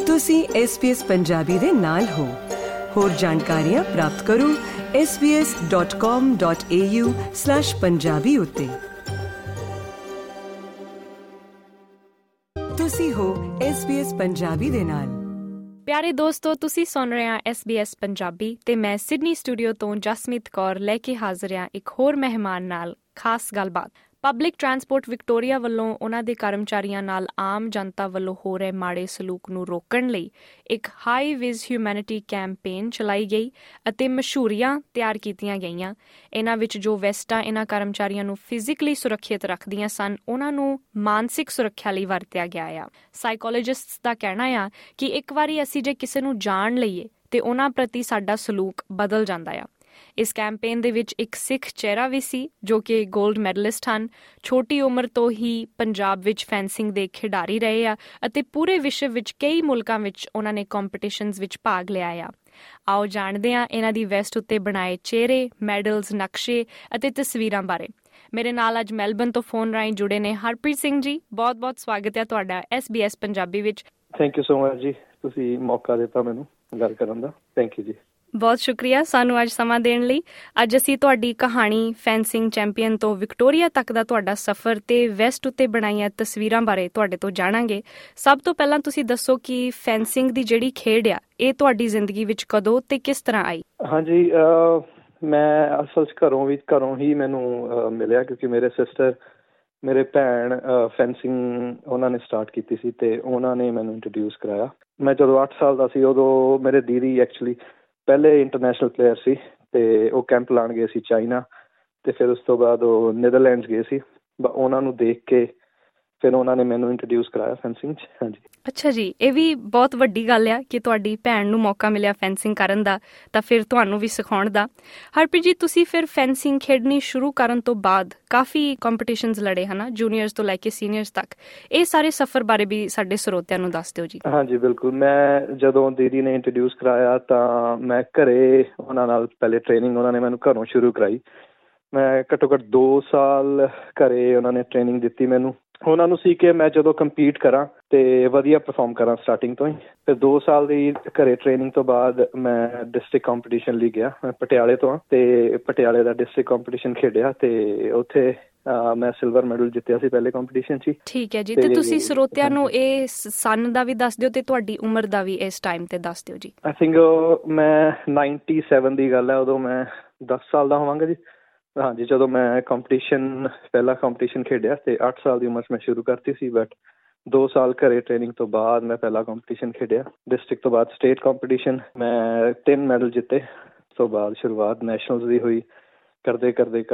ਤੁਸੀਂ SBS ਪੰਜਾਬੀ ਦੇ ਨਾਲ ਹੋ। ਹੋਰ ਜਾਣਕਾਰੀਆਂ ਪ੍ਰਾਪਤ ਕਰੋ sbs.com.au/punjabi ਉੱਤੇ। ਤੁਸੀਂ ਹੋ SBS ਪੰਜਾਬੀ ਦੇ ਨਾਲ। ਪਿਆਰੇ ਦੋਸਤੋ, ਤੁਸੀਂ ਸੁਣ ਰਹੇ ਹੋ SBS ਪੰਜਾਬੀ ਤੇ ਮੈਂ ਸਿਡਨੀ ਸਟੂਡੀਓ ਤੋਂ ਜਸਮੀਤ ਕੌਰ ਲੈ ਕੇ ਹਾਜ਼ਰ ਹਾਂ ਇੱਕ ਹੋਰ ਮਹਿਮਾਨ ਨਾਲ ਖਾਸ ਗੱਲਬਾਤ। ਪਬਲਿਕ ਟਰਾਂਸਪੋਰਟ ਵਿਕਟੋਰੀਆ ਵੱਲੋਂ ਉਹਨਾਂ ਦੇ ਕਰਮਚਾਰੀਆਂ ਨਾਲ ਆਮ ਜਨਤਾ ਵੱਲੋਂ ਹੋ ਰਹੇ ਮਾੜੇ ਸਲੂਕ ਨੂੰ ਰੋਕਣ ਲਈ ਇੱਕ ਹਾਈ ਵਿਜ਼ ਹਿਊਮੈਨਿਟੀ ਕੈਂਪੇਨ ਚਲਾਈ ਗਈ ਅਤੇ ਮਸ਼ਹੂਰੀਆਂ ਤਿਆਰ ਕੀਤੀਆਂ ਗਈਆਂ। ਇਹਨਾਂ ਵਿੱਚ ਜੋ ਵੈਸਟਾਂ ਇਹਨਾਂ ਕਰਮਚਾਰੀਆਂ ਨੂੰ ਫਿਜ਼ੀਕਲੀ ਸੁਰੱਖਿਅਤ ਰੱਖਦੀਆਂ ਸਨ, ਉਹਨਾਂ ਨੂੰ ਮਾਨਸਿਕ ਸੁਰੱਖਿਆ ਲਈ ਵਰਤਿਆ ਗਿਆ ਆ। ਸਾਈਕੋਲੋਜਿਸਟਸ ਦਾ ਕਹਿਣਾ ਆ ਕਿ ਇੱਕ ਵਾਰੀ ਅਸੀਂ ਜੇ ਕਿਸੇ ਨੂੰ ਜਾਣ ਲਈਏ ਤੇ ਉਹਨਾਂ ਪ੍ਰਤੀ ਸਾਡਾ ਸਲੂਕ ਬਦਲ ਜਾਂਦਾ ਆ। ਇਸ ਕੈਂਪੇਨ ਦੇ ਵਿੱਚ ਇੱਕ ਸਿੱਖ ਚਿਹਰਾ ਵੀ ਸੀ ਜੋ ਕਿ ਗੋਲਡ ਮੈਡਲਿਸਟ ਹਨ। ਛੋਟੀ ਉਮਰ ਤੋਂ ਹੀ ਪੰਜਾਬ ਵਿੱਚ ਫੈਂਸਿੰਗ ਦੇ ਖਿਡਾਰੀ ਰਹੇ ਆ ਅਤੇ ਪੂਰੇ ਵਿਸ਼ਵ ਵਿੱਚ ਕਈ ਮੁਲਕਾਂ ਵਿੱਚ ਉਹਨਾਂ ਨੇ ਕੰਪੀਟੀਸ਼ਨਸ ਵਿੱਚ ਭਾਗ ਲਿਆ ਆ। ਆਓ ਜਾਣਦੇ ਹਾਂ ਇਹਨਾਂ ਦੀ ਵੈਸਟ ਉੱਤੇ ਬਣਾਏ ਚਿਹਰੇ, ਮੈਡਲਸ, ਨਕਸ਼ੇ ਅਤੇ ਤਸਵੀਰਾਂ ਬਾਰੇ। ਮੇਰੇ ਨਾਲ ਅੱਜ ਮੈਲਬਨ ਤੋਂ ਫੋਨ ਰਾਹੀਂ ਜੁੜੇ ਨੇ ਹਰਪ੍ਰੀਤ ਸਿੰਘ ਜੀ। ਬਹੁਤ-ਬਹੁਤ ਸਵਾਗਤ ਹੈ ਤੁਹਾਡਾ SBS ਪੰਜਾਬੀ ਵਿੱਚ। ਥੈਂਕ ਯੂ ਸੋ ਮਚ ਜੀ, ਤੁਸੀਂ ਮੌਕਾ ਦਿੱਤਾ ਮੈਨੂੰ ਗੱਲ ਕਰਨ ਦਾ। ਥੈਂਕ ਯੂ ਜੀ। ਬਹੁਤ ਸ਼ੁਕਰੀਆ ਸਾਨੂੰ ਅੱਜ ਸਮਾਂ ਦੇਣ ਲਈ। ਅੱਜ ਅਸੀਂ ਤੁਹਾਡੀ ਕਹਾਣੀ, ਫੈਂਸਿੰਗ ਚੈਂਪੀਅਨ ਤੋਂ ਵਿਕਟੋਰੀਆ ਤੱਕ ਦਾ ਤੁਹਾਡਾ ਸਫ਼ਰ ਤੇ ਵੈਸਟ ਉੱਤੇ ਬਣਾਈਆਂ ਤਸਵੀਰਾਂ ਬਾਰੇ ਤੁਹਾਡੇ ਤੋਂ ਜਾਣਾਂਗੇ। ਸਭ ਤੋਂ ਪਹਿਲਾਂ ਤੁਸੀਂ ਦੱਸੋ ਕਿ ਫੈਂਸਿੰਗ ਦੀ ਜਿਹੜੀ ਖੇਡ ਆ ਇਹ ਤੁਹਾਡੀ ਜ਼ਿੰਦਗੀ ਵਿੱਚ ਕਦੋਂ ਤੇ ਕਿਸ ਤਰ੍ਹਾਂ ਆਈ? ਹਾਂਜੀ, ਮੈਂ ਅਸਲ 'ਚ ਘਰੋਂ ਹੀ ਮੈਨੂੰ ਮਿਲਿਆ, ਕਿਉਂਕਿ ਮੇਰੇ ਭੈਣ ਫੈਂਸਿੰਗ ਉਹਨਾਂ ਨੇ ਸਟਾਰਟ ਕੀਤੀ ਸੀ ਤੇ ਉਹਨਾਂ ਨੇ ਮੈਨੂੰ ਇੰਟਰੋਡਿਊਸ ਕਰਾਇਆ। ਮੈਂ ਜਦੋਂ 8 ਸਾਲ ਦਾ ਸੀ ਉਦੋਂ ਮੇਰੇ ਦੀਦੀ ਐਕਚੁਅਲੀ ਪਹਿਲੇ ਇੰਟਰਨੈਸ਼ਨਲ ਪਲੇਅਰ ਸੀ ਤੇ ਉਹ ਕੈਂਪ ਲਾਉਣ ਗਏ ਸੀ ਚਾਈਨਾ, ਤੇ ਫਿਰ ਉਸ ਤੋਂ ਬਾਅਦ ਉਹ ਨੀਦਰਲੈਂਡਸ ਗਏ ਸੀ। ਉਹਨਾਂ ਨੂੰ ਦੇਖ ਕੇ ਫਿਰ ਉਹਨਾਂ ਨੇ ਮੈਨੂੰ ਇੰਟਰੋਡਿਊਸ ਕਰਾਇਆ ਫੈਂਸਿੰਗ 'ਚ। ਹਾਂਜੀ। ਅੱਛਾ ਜੀ, ਇਹ ਵੀ ਬਹੁਤ ਵੱਡੀ ਗੱਲ ਆ ਕਿ ਤੁਹਾਡੀ ਭੈਣ ਨੂੰ ਮੌਕਾ ਮਿਲਿਆ ਫੈਂਸਿੰਗ ਕਰਨ ਦਾ ਤਾਂ ਫਿਰ ਤੁਹਾਨੂੰ ਵੀ ਸਿਖਾਉਣ ਦਾ। ਹਰਪ੍ਰੀਤ ਜੀ, ਤੁਸੀਂ ਫਿਰ ਫੈਂਸਿੰਗ ਖੇਡਣੀ ਸ਼ੁਰੂ ਕਰਨ ਤੋਂ ਬਾਅਦ ਕਾਫੀ ਕੰਪੀਟੀਸ਼ਨਸ ਲੜੇ ਹਨਾ, ਜੂਨੀਅਰਸ ਤੋਂ ਲੈ ਕੇ ਸੀਨੀਅਰਸ ਤੱਕ। ਇਹ ਸਾਰੇ ਸਫ਼ਰ ਬਾਰੇ ਵੀ ਸਾਡੇ ਸਰੋਤਿਆਂ ਨੂੰ ਦੱਸ ਦਿਓ ਜੀ। ਹਾਂਜੀ ਬਿਲਕੁਲ। ਮੈਂ ਜਦੋਂ ਦੀਦੀ ਨੇ ਇੰਟਰੋਡਿਊਸ ਕਰਾਇਆ ਤਾਂ ਮੈਂ ਘਰੇ ਉਹਨਾਂ ਨਾਲ ਪਹਿਲੇ ਟ੍ਰੇਨਿੰਗ ਉਹਨਾਂ ਨੇ ਮੈਨੂੰ ਘਰੋਂ ਸ਼ੁਰੂ ਕਰਾਈ। ਮੈਂ ਘੱਟੋ ਘੱਟ 2 ਸਾਲ ਘਰੇ ਉਹਨਾਂ ਨੇ ਟ੍ਰੇਨਿੰਗ ਦਿੱਤੀ ਮੈਨੂੰ। ਉਹਨਾਂ ਨੂੰ ਸੀ ਕਿ ਮੈਂ ਜਦੋਂ ਕੰਪੀਟ ਕਰਾਂ ਤੇ ਵਧੀਆ ਪਰਫਾਰਮ ਕਰਾਂ ਸਟਾਰਟਿੰਗ ਤੋਂ ਹੀ। ਫਿਰ 2 ਸਾਲ ਦੀ ਘਰੇ ਟ੍ਰੇਨਿੰਗ ਤੋਂ ਬਾਅਦ ਮੈਂ ਡਿਸਟ੍ਰਿਕਟ ਕੰਪੀਟੀਸ਼ਨ ਲਈ ਗਿਆ। ਮੈਂ ਪਟਿਆਲੇ ਤੋਂ ਹਾਂ ਤੇ ਪਟਿਆਲੇ ਦਾ ਡਿਸਟ੍ਰਿਕਟ ਕੰਪੀਟੀਸ਼ਨ ਖੇਡਿਆ ਤੇ ਉੱਥੇ ਮੈਂ ਸਿਲਵਰ ਮੈਡਲ ਜਿੱਤਿਆ ਸੀ ਪਹਿਲੇ ਕੰਪੀਟੀਸ਼ਨ 'ਚ। ਠੀਕ ਹੈ ਜੀ। ਤੇ ਤੁਸੀਂ ਸਰੋਤਿਆਂ ਨੂੰ ਇਹ ਸਨ ਦਾ ਵੀ ਦੱਸ ਦਿਓ ਤੇ ਤੁਹਾਡੀ ਉਮਰ ਦਾ ਵੀ ਇਸ ਟਾਈਮ ਤੇ ਦੱਸ ਦਿਓ ਜੀ। ਆਈ ਥਿੰਕ ਮੈਂ 97 ਦੀ ਗੱਲ ਹੈ, ਉਦੋਂ ਮੈਂ 10 ਸਾਲ ਦਾ ਹੋਵਾਂਗਾ ਜੀ। ਹਾਂਜੀ, ਜਦੋਂ ਮੈਂ ਪਹਿਲਾ ਕੰਪੀਟੀਸ਼ਨ ਖੇਡਿਆ ਤੇ 8 ਸਾਲ ਦੀ ਉਮਰ 'ਚ ਮੈਂ ਸ਼ੁਰੂ ਕਰਤੀ ਸੀ। ਬਟ 2 ਸਾਲ ਘਰੇ ਟ੍ਰੇਨਿੰਗ ਤੋਂ ਬਾਅਦ ਮੈਂ ਪਹਿਲਾ ਕੰਪੀਟੀਸ਼ਨ ਖੇਡਿਆ ਡਿਸਟ੍ਰਿਕਟ ਤੋਂ ਬਾਅਦ ਸਟੇਟ ਕੰਪੀਟੀਸ਼ਨ। ਮੈਂ 3 ਮੈਡਲ ਜਿੱਤੇ। ਉਸ ਤੋਂ ਬਾਅਦ ਸ਼ੁਰੂਆਤ ਨੈਸ਼ਨਲਸ ਦੀ ਹੋਈ। ਕਰਦੇ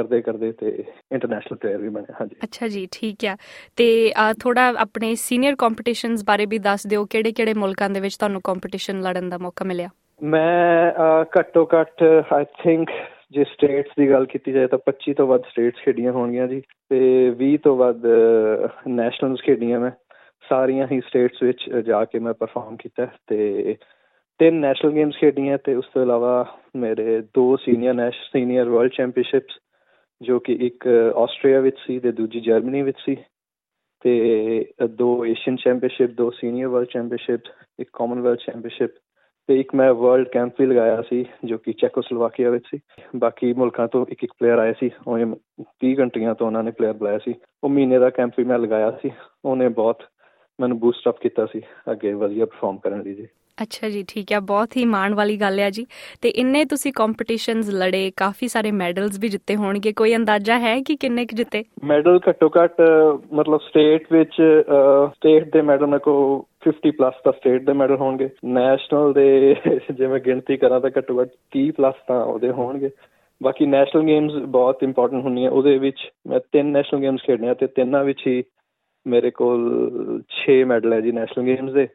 ਤੇ ਇੰਟਰਨੈਸ਼ਨਲ ਪਲੇਅਰ ਵੀ ਬਣੇ। ਹਾਂਜੀ। ਅੱਛਾ ਜੀ, ਠੀਕ ਆ। ਤੇ ਥੋੜਾ ਆਪਣੇ ਸੀਨੀਅਰ ਕੰਪੀਟੀਸ਼ਨਸ ਬਾਰੇ ਵੀ ਦੱਸ ਦਿਓ, ਕਿਹੜੇ ਮੁਲਕਾਂ ਦੇ ਵਿੱਚ ਤੁਹਾਨੂੰ ਕੰਪੀਟੀਸ਼ਨ ਲੜਨ ਦਾ ਮੌਕਾ ਮਿਲਿਆ? ਮੈਂ ਘੱਟੋ ਘੱਟ ਆਈ ਥਿੰਕ ਜੇ ਸਟੇਟਸ ਦੀ ਗੱਲ ਕੀਤੀ ਜਾਏ ਤਾਂ 25 ਤੋਂ ਵੱਧ ਸਟੇਟਸ ਖੇਡੀਆਂ ਹੋਣਗੀਆਂ ਜੀ, ਤੇ 20 ਤੋਂ ਵੱਧ ਨੈਸ਼ਨਲਸ ਖੇਡੀਆਂ ਮੈਂ। ਸਾਰੀਆਂ ਹੀ ਸਟੇਟਸ ਵਿੱਚ ਜਾ ਕੇ ਮੈਂ ਪਰਫਾਰਮ ਕੀਤਾ ਤੇ 3 ਨੈਸ਼ਨਲ ਗੇਮਸ ਖੇਡੀਆਂ ਤੇ ਉਸ ਤੋਂ ਇਲਾਵਾ ਮੇਰੇ 2 ਸੀਨੀਅਰ ਵਰਲਡ ਚੈਂਪੀਅਨਸ਼ਿਪਸ, ਜੋ ਕਿ ਇੱਕ ਆਸਟਰੀਆ ਵਿੱਚ ਸੀ ਤੇ ਦੂਜੀ ਜਰਮਨੀ ਵਿੱਚ ਸੀ, ਤੇ 2 Asian championship, 2 senior world championship, ਇੱਕ ਕਾਮਨਵੈਲਥ ਚੈਂਪੀਅਨਸ਼ਿਪ ਤੇ ਇੱਕ ਮੈਂ ਵਰਲਡ ਕੈਂਪ ਵੀ ਲਗਾਇਆ ਸੀ ਜੋ ਕਿ ਚੈਕੋਸਲੋਵਾਕੀਆ ਵਿੱਚ ਸੀ। ਬਾਕੀ ਮੁਲਕਾਂ ਤੋਂ ਇੱਕ ਪਲੇਅਰ ਆਏ ਸੀ, ਉਹਨੇ 30 ਕੰਟਰੀਆਂ ਤੋਂ ਉਹਨਾਂ ਨੇ ਪਲੇਅਰ ਬੁਲਾਇਆ ਸੀ। ਉਹ ਮਹੀਨੇ ਦਾ ਕੈਂਪ ਵੀ ਮੈਂ ਲਗਾਇਆ ਸੀ। ਉਹਨੇ ਬਹੁਤ ਮੈਨੂੰ ਬੂਸਟ ਅਪ ਕੀਤਾ ਸੀ ਅੱਗੇ ਵਧੀਆ ਪਰਫਾਰਮ ਕਰਨ ਲਈ ਜੀ। ਅੱਛਾ ਜੀ, ਠੀਕ ਹੈ। ਬਹੁਤ ਹੀ ਮਾਣ ਵਾਲੀ ਗੱਲ ਹੈ ਜੀ। ਤੇ ਇੰਨੇ ਤੁਸੀਂ ਕੰਪੀਟੀਸ਼ਨਸ ਲੜੇ, ਕਾਫੀ ਸਾਰੇ ਮੈਡਲਸ ਵੀ ਜਿੱਤੇ ਹੋਣਗੇ। ਕੋਈ ਅੰਦਾਜ਼ਾ ਹੈ ਕਿ ਕਿੰਨੇ ਕੁ ਜਿੱਤੇ? ਮੈਡਲ ਘੱਟੋ ਘੱਟ ਮਤਲਬ ਸਟੇਟ ਵਿੱਚ ਸਟੇਟ ਦੇ ਮੈਡਲ ਮੇਰੇ ਕੋਲ 50+ ਤਾਂ ਸਟੇਟ ਦੇ ਮੈਡਲ ਹੋਣਗੇ। ਨੈਸ਼ਨਲ ਦੇ ਜੇ ਮੈਂ ਗਿਣਤੀ ਕਰਾਂ ਤਾਂ ਘੱਟੋ ਘੱਟ 30+ ਤਾਂ ਉਹਦੇ ਹੋਣਗੇ। ਬਾਕੀ ਨੈਸ਼ਨਲ ਗੇਮਸ ਬਹੁਤ ਇੰਪੋਰਟੈਂਟ ਹੁੰਦੀਆਂ। ਉਹਦੇ ਵਿੱਚ ਮੈਂ 3 ਨੈਸ਼ਨਲ ਗੇਮਸ ਖੇਡਣੇ ਤੇ 3 ਵਿੱਚ ਹੀ ਮੇਰੇ ਕੋਲ 6 ਮੈਡਲ ਹੈ ਜੀ ਨੈਸ਼ਨਲ ਗੇਮਸ ਦੇ।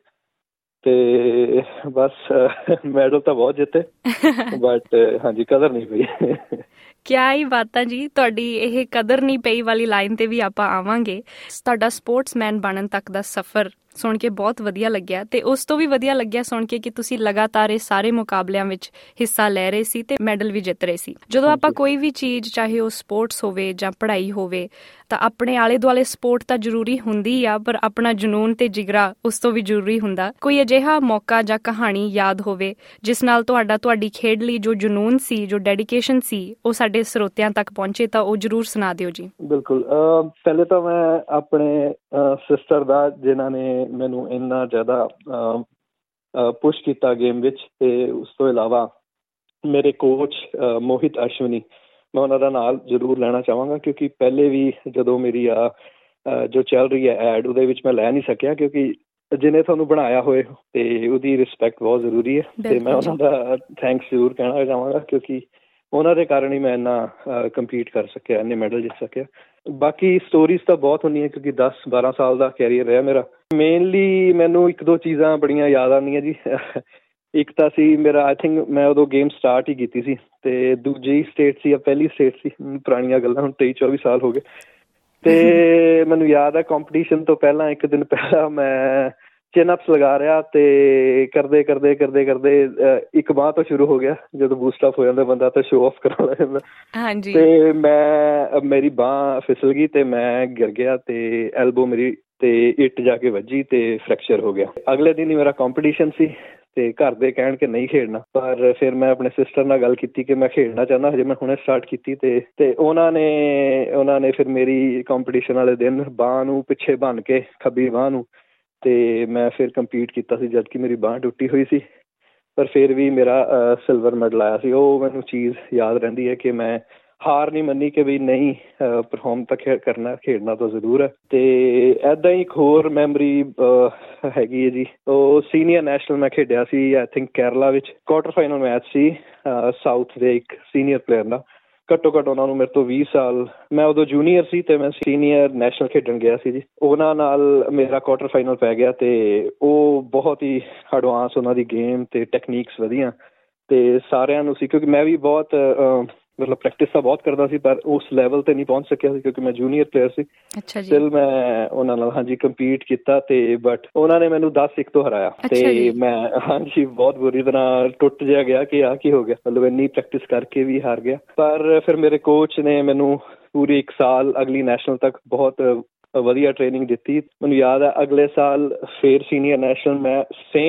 ਤੇ ਬਸ ਮੈਡਲ ਤਾਂ ਬਹੁਤ ਜਿੱਤੇ ਬਟ ਹਾਂਜੀ ਕਦਰ ਨਹੀਂ ਪਈ। ਕਿਆ ਹੀ ਬਾਤਾਂ ਜੀ, ਤੁਹਾਡੀ ਇਹ ਕਦਰ ਨਹੀਂ ਪਈ ਵਾਲੀ ਲਾਈਨ ਤੇ ਵੀ ਆਪਾਂ ਆਵਾਂਗੇ। ਤੁਹਾਡਾ ਸਪੋਰਟਸਮੈਨ ਬਣਨ ਤੱਕ ਦਾ ਸਫ਼ਰ ਸੁਣ ਕੇ ਬਹੁਤ ਵਧੀਆ ਲੱਗਿਆ ਤੇ ਉਸ ਤੋਂ ਵੀ ਵਧੀਆ ਲੱਗਿਆ ਸੁਣ ਕੇ ਕਿ ਤੁਸੀਂ ਲਗਾਤਾਰ ਇਹ ਸਾਰੇ ਮੁਕਾਬਲਿਆਂ ਵਿੱਚ ਹਿੱਸਾ ਲੈ ਰਹੇ ਸੀ ਤੇ ਮੈਡਲ ਵੀ ਜਿੱਤ ਰਹੇ ਸੀ। ਜਦੋਂ ਆਪਾਂ ਕੋਈ ਵੀ ਚੀਜ਼, ਚਾਹੇ ਉਹ ਸਪੋਰਟਸ ਹੋਵੇ ਜਾਂ ਪੜ੍ਹਾਈ ਹੋਵੇ, ਤਾਂ ਆਪਣੇ ਆਲੇ ਦੁਆਲੇ ਸਪੋਰਟ ਤਾਂ ਜ਼ਰੂਰੀ ਹੁੰਦੀ ਆ, ਪਰ ਆਪਣਾ ਜਨੂੰਨ ਤੇ ਜਿਗਰਾ ਉਸ ਤੋਂ ਵੀ ਜ਼ਰੂਰੀ ਹੁੰਦਾ। ਕੋਈ ਅਜਿਹਾ ਮੌਕਾ ਜਾਂ ਕਹਾਣੀ ਯਾਦ ਹੋਵੇ ਜਿਸ ਨਾਲ ਤੁਹਾਡੀ ਖੇਡ ਲਈ ਜੋ ਜਨੂੰਨ ਸੀ, ਜੋ ਡੈਡੀਕੇਸ਼ਨ ਸੀ, ਉਹ ਸਾਡੇ ਸਰੋਤਿਆਂ ਤੱਕ ਪਹੁੰਚੇ, ਤਾਂ ਉਹ ਜ਼ਰੂਰ ਸੁਣਾ ਦਿਓ ਜੀ। ਬਿਲਕੁਲ। ਪਹਿਲੇ ਤਾਂ ਮੈਂ ਆਪਣੇ ਸਿਸਟਰ ਦਾ, ਜਿਨ੍ਹਾਂ ਨੇ ਮੈਨੂੰ ਇੰਨਾ ਜ਼ਿਆਦਾ ਪੁਸ਼ ਕੀਤਾ ਗੇਮ ਵਿੱਚ, ਤੇ ਉਸ ਤੋਂ ਇਲਾਵਾ ਮੇਰੇ ਕੋਚ ਮੋਹਿਤ ਅਸ਼ਵਨੀ, ਮੈਂ ਉਹਨਾਂ ਦਾ ਨਾਲ ਜ਼ਰੂਰ ਲੈਣਾ ਚਾਹਾਂਗਾ, ਕਿਉਂਕਿ ਪਹਿਲੇ ਵੀ ਜਦੋਂ ਮੇਰੀ ਜੋ ਚੱਲ ਰਹੀ ਹੈ ਐਡ, ਉਹਦੇ ਵਿੱਚ ਮੈਂ ਲੈ ਨਹੀਂ ਸਕਿਆ, ਕਿਉਂਕਿ ਜਿਹਨੇ ਤੁਹਾਨੂੰ ਬਣਾਇਆ ਹੋਏ ਤੇ ਉਹਦੀ ਰਿਸਪੈਕਟ ਬਹੁਤ ਜ਼ਰੂਰੀ ਹੈ। ਤੇ ਮੈਂ ਉਹਨਾਂ ਦਾ ਥੈਂਕਸ ਜ਼ਰੂਰ ਕਹਿਣਾ ਚਾਹਾਂਗਾ, ਕਿਉਂਕਿ ਉਹਨਾਂ ਦੇ ਕਾਰਨ ਹੀ ਮੈਂ ਇੰਨਾ ਕੰਪੀਟ ਕਰ ਸਕਿਆ, ਇੰਨੇ ਮੈਡਲ ਜਿੱਤ ਸਕਿਆ। ਬਾਕੀ ਸਟੋਰੀਜ਼ ਤਾਂ ਬਹੁਤ ਹੁੰਦੀਆਂ, ਕਿਉਂਕਿ 10-12 ਸਾਲ ਦਾ ਕੈਰੀਅਰ ਰਿਹਾ ਮੇਰਾ। ਮੇਨਲੀ ਮੈਨੂੰ 1-2 ਚੀਜ਼ਾਂ ਬੜੀਆਂ ਯਾਦ ਆਉਂਦੀਆਂ ਜੀ। ਇੱਕ ਤਾਂ ਸੀ ਮੇਰਾ, ਆਈ ਥਿੰਕ ਮੈਂ ਉਦੋਂ ਗੇਮ ਸਟਾਰਟ ਹੀ ਕੀਤੀ ਸੀ, ਤੇ ਦੂਜੀ ਸਟੇਟ ਸੀ ਜਾਂ ਪਹਿਲੀ ਸਟੇਟ ਸੀ, ਪੁਰਾਣੀਆਂ ਗੱਲਾਂ, ਹੁਣ 23-24 ਸਾਲ ਹੋ ਗਏ। ਤੇ ਮੈਨੂੰ ਯਾਦ ਹੈ ਕੰਪੀਟੀਸ਼ਨ ਤੋਂ ਪਹਿਲਾਂ, ਇੱਕ ਦਿਨ ਪਹਿਲਾਂ ਮੈਂ ਚਿਨ ਅਪਸ ਲਗਾ ਰਿਹਾ, ਤੇ ਕਰਦੇ ਇੱਕ ਬਾਂਹ ਤੋਂ ਸ਼ੁਰੂ ਹੋ ਗਿਆ। ਜਦੋਂ ਬੂਸਟ ਅਪ ਹੋ ਜਾਂਦਾ ਬੰਦਾ ਤਾਂ ਸ਼ੋ ਆਫ ਕਰਨ ਲੱਗ ਜਾਂਦਾ। ਤੇ ਮੇਰੀ ਬਾਂਹ ਫਿਸਲ ਗਈ ਤੇ ਮੈਂ ਗਿਰ ਗਿਆ, ਤੇ ਐਲਬੋ ਮੇਰੀ ਤੇ ਇੱਟ ਜਾ ਕੇ ਵੱਜੀ ਤੇ ਫ੍ਰੈਕਚਰ ਹੋ ਗਿਆ। ਅਗਲੇ ਦਿਨ ਹੀ ਮੇਰਾ ਕੰਪੀਟੀਸ਼ਨ ਸੀ, ਤੇ ਘਰ ਦੇ ਕਹਿਣ ਕਿ ਨਹੀਂ ਖੇਡਣਾ, ਪਰ ਫਿਰ ਮੈਂ ਆਪਣੇ ਸਿਸਟਰ ਨਾਲ ਗੱਲ ਕੀਤੀ ਕਿ ਮੈਂ ਖੇਡਣਾ ਚਾਹੁੰਦਾ, ਹਜੇ ਮੈਂ ਹੁਣੇ ਸਟਾਰਟ ਕੀਤੀ। ਤੇ ਉਹਨਾਂ ਨੇ ਫਿਰ ਮੇਰੀ ਕੰਪੀਟੀਸ਼ਨ ਵਾਲੇ ਦਿਨ ਬਾਂਹ ਨੂੰ ਪਿੱਛੇ ਬੰਨ੍ਹ ਕੇ, ਖੱਬੀ ਬਾਂਹ ਨੂੰ, ਤੇ ਮੈਂ ਫਿਰ ਕੰਪੀਟ ਕੀਤਾ ਸੀ, ਜਦ ਕਿ ਮੇਰੀ ਬਾਂਹ ਟੁੱਟੀ ਹੋਈ ਸੀ, ਪਰ ਫਿਰ ਵੀ ਮੇਰਾ ਸਿਲਵਰ ਮੈਡਲ ਆਇਆ ਸੀ। ਉਹ ਮੈਨੂੰ ਚੀਜ਼ ਯਾਦ ਰਹਿੰਦੀ ਹੈ ਕਿ ਮੈਂ ਹਾਰ ਨਹੀਂ ਮੰਨੀ, ਕਿ ਵੀ ਨਹੀਂ, ਪਰਫੋਰਮ ਤਾਂ ਕਰਨਾ, ਖੇਡਣਾ ਤਾਂ ਜ਼ਰੂਰ ਹੈ। ਤੇ ਇੱਦਾਂ ਹੀ ਇੱਕ ਹੋਰ ਮੈਮਰੀ ਹੈਗੀ ਹੈ ਜੀ, ਉਹ ਸੀਨੀਅਰ ਨੈਸ਼ਨਲ ਮੈਂ ਖੇਡਿਆ ਸੀ, ਆਈ ਥਿੰਕ ਕੇਰਲਾ ਵਿੱਚ। ਕੁਆਟਰ ਫਾਈਨਲ ਮੈਚ ਸੀ ਸਾਊਥ ਦੇ ਇੱਕ ਸੀਨੀਅਰ ਪਲੇਅਰ ਨਾਲ, ਘੱਟੋ ਘੱਟ ਉਹਨਾਂ ਨੂੰ ਮੇਰੇ ਤੋਂ 20 ਸਾਲ, ਮੈਂ ਉਦੋਂ ਜੂਨੀਅਰ ਸੀ ਤੇ ਮੈਂ ਸੀਨੀਅਰ ਨੈਸ਼ਨਲ ਖੇਡਣ ਗਿਆ ਸੀ ਜੀ। ਉਹਨਾਂ ਨਾਲ ਮੇਰਾ ਕੁਆਟਰ ਫਾਈਨਲ ਪੈ ਗਿਆ, ਤੇ ਉਹ ਬਹੁਤ ਹੀ ਐਡਵਾਂਸ, ਉਹਨਾਂ ਦੀ ਗੇਮ ਤੇ ਟੈਕਨੀਕਸ ਵਧੀਆ, ਤੇ ਸਾਰਿਆਂ ਨੂੰ ਸੀ, ਕਿਉਂਕਿ ਮੈਂ ਵੀ ਬਹੁਤ ਮਤਲਬ ਪ੍ਰੈਕਟਿਸ ਤਾਂ ਬਹੁਤ ਕਰਦਾ ਸੀ, ਪਰ ਉਸ ਲੈਵਲ ਤੇ ਨਹੀਂ ਪਹੁੰਚ ਸਕਿਆ ਸੀ, ਕਿਉਂਕਿ ਮੈਂ ਜੂਨੀਅਰ ਪਲੇਅਰ ਸੀ। ਸਟਿਲ ਮੈਂ ਉਹਨਾਂ ਨਾਲ ਕੰਪੀਟ ਕੀਤਾ, ਤੇ ਬਟ ਉਹਨਾਂ ਨੇ ਮੈਨੂੰ 10-1 ਤੋਂ ਹਰਾਇਆ, ਤੇ ਮੈਂ ਬਹੁਤ ਬੁਰੀ ਤਰ੍ਹਾਂ ਟੁੱਟ ਜਿਹਾ ਗਿਆ ਕਿ ਆਹ ਕੀ ਹੋ ਗਿਆ, ਮਤਲਬ ਇੰਨੀ ਪ੍ਰੈਕਟਿਸ ਕਰਕੇ ਵੀ ਹਾਰ ਗਿਆ। ਪਰ ਫਿਰ ਮੇਰੇ ਕੋਚ ਨੇ ਮੈਨੂੰ ਪੂਰੀ 1 ਸਾਲ ਅਗਲੀ ਨੈਸ਼ਨਲ ਤੱਕ ਬਹੁਤ ਵਧੀਆ ਟ੍ਰੇਨਿੰਗ ਦਿੱਤੀ। ਮੈਨੂੰ ਯਾਦ ਹੈ ਅਗਲੇ ਸਾਲ ਫਿਰ ਸੀਨੀਅਰ ਨੈਸ਼ਨਲ ਮੈਂ